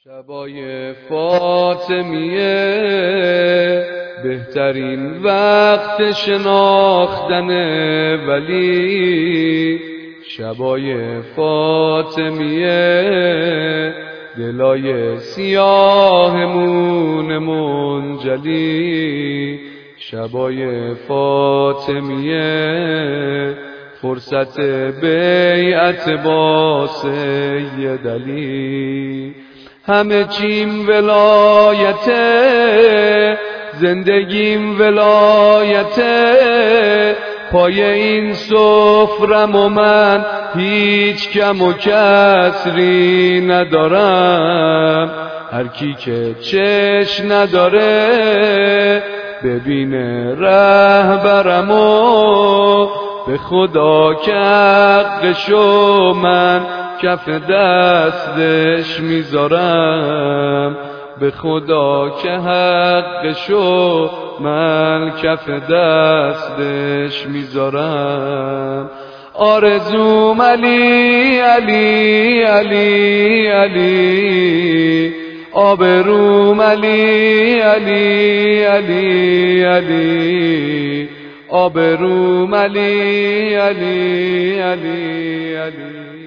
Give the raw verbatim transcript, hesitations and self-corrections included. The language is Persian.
شبای فاطمیه بهترین وقت شناختن ولی، شبای فاطمیه دلای سیاهمون منجلی، شبای فاطمیه فرصت بیعت با سید علی. همه چیم ولایته، زندگیم ولایته، پای این سفرم و من هیچ کم و کسری ندارم. هر کی که چش نداره ببینه رهبرمو، به خدا که حقشو من کف دستش میذارم، به خدا که حقشو من کف دستش میذارم. آرزوم علی علی علی علی، آبروم علی علی علی علی، آبروم علی علی علی علی.